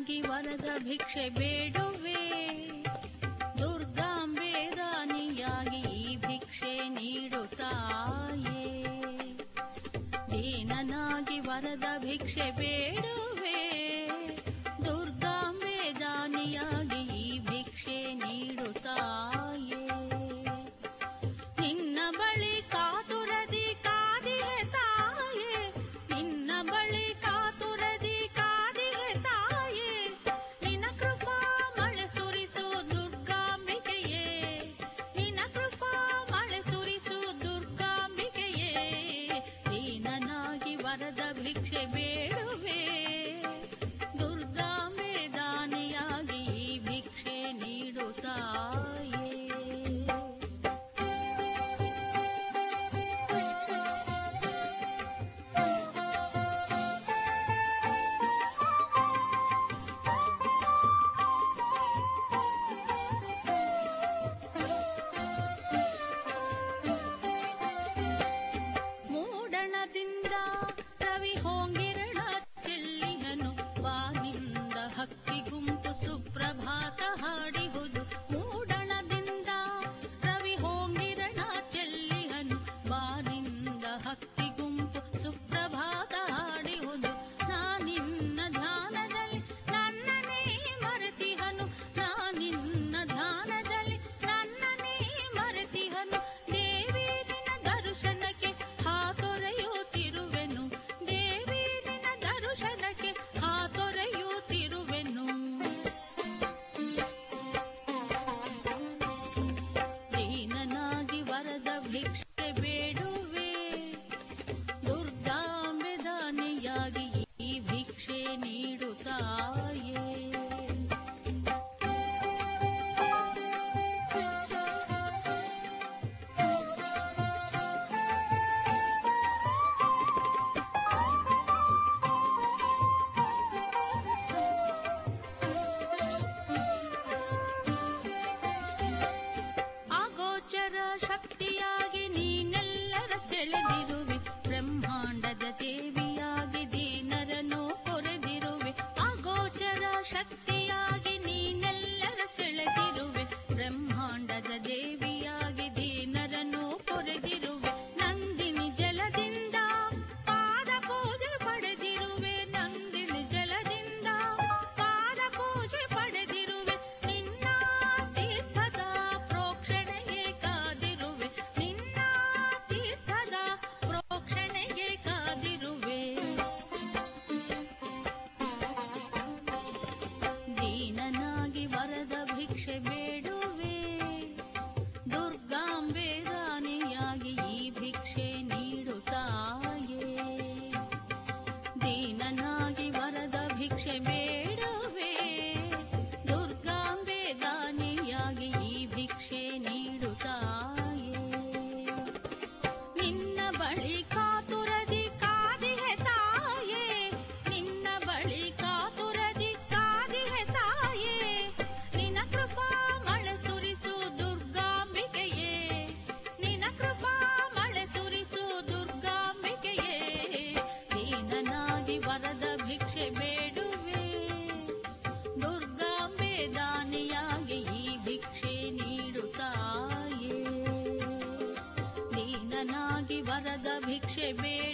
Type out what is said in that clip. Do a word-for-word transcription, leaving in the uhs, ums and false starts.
ದೀನನಾಗಿ ವರದ ಭಿಕ್ಷೆ ಬೇಡುವೆ, ದುರ್ಗಾಂಬೆ ದಾನಿಯಾಗಿ ಈ ಭಿಕ್ಷೆ ನೀಡುತ್ತಾಯೇ. ದೀನನಾಗಿ ವರದ ಭಿಕ್ಷೆ ಬೇಡುವೆ, ದುರ್ಗಾಂಬೆ ದಾನಿಯಾಗಿ ಈ ಭಿಕ್ಷೆ ನೀಡುತ್ತಾಯೇ. ನಿನ್ನ ಬಳಿ ಕಾತುರದಿ ಕಾದಿಹೆ ತಾಯೇ, ನಿನ್ನ ಬಳಿ ಕಾತುರದಿ ಕಾದಿಹೆ ತಾಯೇ. ನಿನ್ನ ಕೃಪಾ ಮಳೆ ಸುರಿಸು ದುರ್ಗಾಂಬಿಕೆಯೇ, ನಿನ್ನ ಕೃಪಾ ಮಳೆ ಸುರಿಸು ದುರ್ಗಾಂಬಿಕೆಯೇ. ದೀನನಾಗಿ ವರದ ಭಿಕ್ಷೆ ಬೇಡುವೆ, ದುರ್ಗಾಂಬೆ ದಾನಿಯಾಗಿ ಈ ಭಿಕ್ಷೆ ನೀಡುತ್ತಾಯೇ. ಮೂಡಣದಿಂದ ರವಿ ಹೋಂಗಿರಣ ಚೆಲ್ಲಿಹನು, ಬಾನಿಂದ ಹಕ್ಕಿ ಗುಂಪು ಸುಪ್ರಭಾತ ಹಾಡಿಹುದು. ಮೂಡಣದಿಂದ ರವಿ ಹೋಂಗಿರಣ ಚೆಲ್ಲಿಹನು, ಬಾನಿಂದ ಹಕ್ಕಿ ಗುಂಪು ಸುಪ್ರಭಾತ ಹಾಡಿಹುದು. ನಾನಿನ್ನ ಧ್ಯಾನದಲ್ಲಿ ನನ್ನನೇ ಮರೆತಿಹನು, ನಾನಿನ್ನ ಧ್ಯಾನದಲ್ಲಿ ನನ್ನನೇ ಮರೆತಿಹನು. ದೇವಿ ನಿನ್ನ ದರ್ಶನಕ್ಕೆ ಹಾತೊರೆಯುತ್ತಿರುವೆನು, ದೇವಿ ನಿನ್ನ ದರ್ಶನಕ್ಕೆ ಹಾತೊರೆಯುತ್ತಿರುವೆನು. ದೀನನಾಗಿ ವರದ ಭಿಕ್ಷೆ ಬೇಡುವೆ, ದುರ್ಗಾಂಬೆ ದಾನಿಯಾಗಿ ಈ ಭಿಕ್ಷೆ ನೀಡುತ್ತಾಯೇ. ಅಗೋಚರ ಶಕ್ತಿಯಾಗಿ ನೀನೆಲ್ಲರ ಸೆಳೆದಿರುವೆ, ಬ್ರಹ್ಮಾಂಡದ ದೇವಿಯಾಗಿ ದೀನರನ್ನು ಕೊರೆದಿರುವೆ. ಅಗೋಚರ ಶಕ್ತಿಯಾಗಿ ನೀನೆಲ್ಲರ ಸೆಳೆದಿರುವೆ, ಬ್ರಹ್ಮಾಂಡದ ದೇವಿಯಾಗಿ ದೀನರನ್ನು ಕೊರೆದಿರುವೆ. ನಂದಿನಿ ಜಲದಿಂದ ಪಾದ ಪೂಜೆ ಪಡೆದಿರುವೆ, ನಂದಿನಿ ಜಲದಿಂದ ಪಾದ ಪೂಜೆ ಪಡೆದಿರುವೆ. ನಿನ್ನ ತೀರ್ಥದ ಪ್ರೋಕ್ಷಣೆಗೆ ಕಾದಿರುವೆ, ನಿನ್ನ ತೀರ್ಥದ ಪ್ರೋಕ್ಷಣೆಗೆ ಕಾದಿರುವೆ. ದೀನನಾಗಿ ವರದ ಭಿಕ್ಷೆ ಬೇಡುವೆ, ದುರ್ಗಾಂಬೆ ದಾನಿಯಾಗಿ ಈ ಭಿಕ್ಷೆ ನೀಡುತ್ತಾಯೇ. ದೀನನಾಗಿ ವರದ ಭಿಕ್ಷೆ ಬೇಡುವೆ, ದುರ್ಗಾಂಬೆ ದಾನಿಯಾಗಿ ಈ ಭಿಕ್ಷೆ ನೀಡುತ್ತಾಯೇ. ನಿನ್ನ ಬಳಿ ಕಾತುರದಿ ಕಾದಿಹೆ ತಾಯೇ, ನಿನ್ನ ಬಳಿ ಕಾತುರದಿ ಕಾದಿಹೆ ತಾಯೇ. ನಿನ್ನ ಕೃಪಾ ಮಳೆ ಸುರಿಸು ದುರ್ಗಾಂಬಿಕೆಯೇ, ನಿನ್ನ ಕೃಪಾ ಮಳೆ ಸುರಿಸು ದುರ್ಗಾಂಬಿಕೆಯೇ. ದೀನನಾಗಿ ವರದ ಭಿಕ್ಷೆ ಬೇಡುವೆ, ದುರ್ಗಾಂಬೆ ದಾನಿಯಾಗಿ ಈ ಭಿಕ್ಷೆ ನೀಡುತ್ತಾಯೇ. ದೀನನಾಗಿ ವರದ ಭಿಕ್ಷೆ ಬೇಡ